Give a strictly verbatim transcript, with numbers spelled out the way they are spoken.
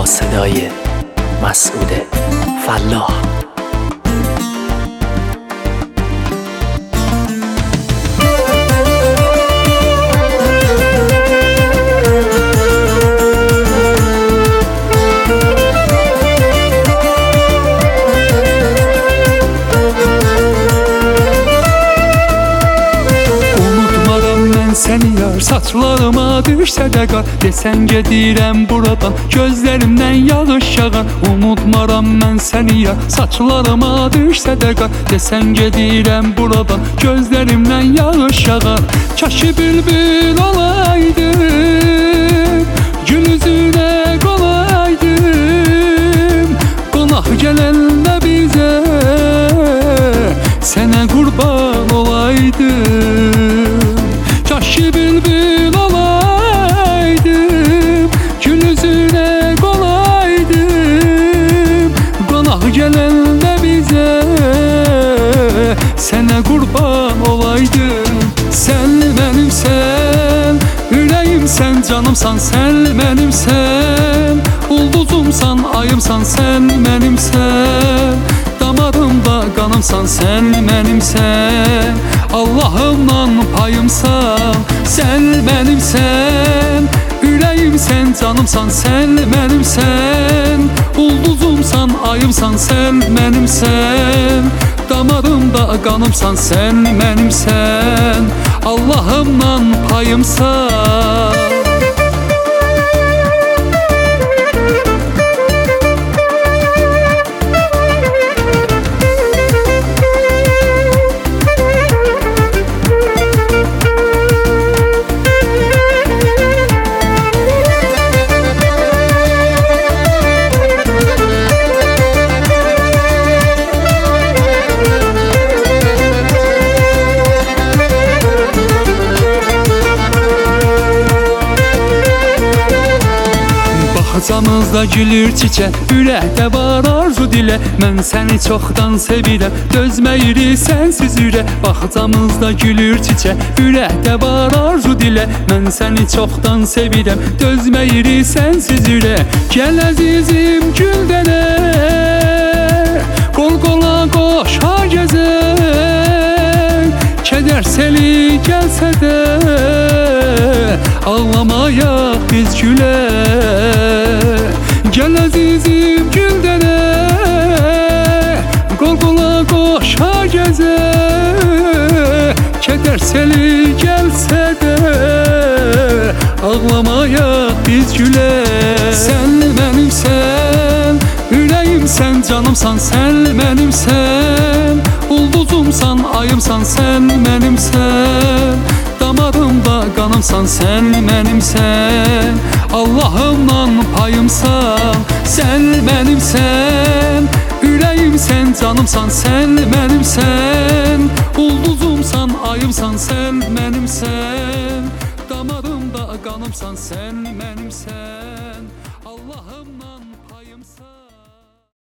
صدای مسعود فلاح. Seni yar, saçlarıma düşsə də qar, desən gedirəm buradan, gözlərimdən yağış yağar. Unutmaram mən səni yar, saçlarıma düşsə də qar, desən gedirəm buradan, gözlərimdən yağış yağar. Kaşı bülbül olaydım, gül üzünə qolaydım, qonaq gələndə bizə sənə qurban olaydım. Kaşı bülbül olaydım, gül üzünə qolaydım, qonaq gələndə bizə sənə qurban olaydım. Sən mənimsən, ürəyimsən, canımsan, sən mənimsən, ulduzumsan, ayımsan, sən mənimsən, damarımda qanımsan, sən mənimsən, Allahımdan payımsan. Sən mənimsən, ürəyimsən, canımsan, sən mənimsən, ulduzumsan, ayımsan, sən mənimsən, damarımda qanımsan, sən mənimsən, Allahımdan payımsan. Bağcamızda gülür çiçək, ürəkdə var arzu dilə. Mən səni çoxdan sevirəm, dözməyiri sənsiz ürək. Bağcamızda gülür çiçək, ürəkdə var arzu dilə. Mən səni çoxdan sevirəm, dözməyiri sənsiz ürək. Gəl əzizim güldənə, qol qola qoşa gəzək. Kədər seli gəlsə də ağlamayaq biz gülər. Gəl əzizim güldənə, qol qola qoşa gəzək. Kədər seli gəlsə də ağlamayaq biz gülər. Sən mənimsən, ürəyimsən, canımsan, sən mənimsən, ulduzumsan, ayımsan, sən mənimsən, damarımda qanımsan, sən mənimsən, Allahımdan payımsan. Sən mənimsən, ürəyimsən, canımsan, sən mənimsən, ulduzumsan, ayımsan, sən mənimsən, damarımda qanımsan, sən mənimsən, Allahım.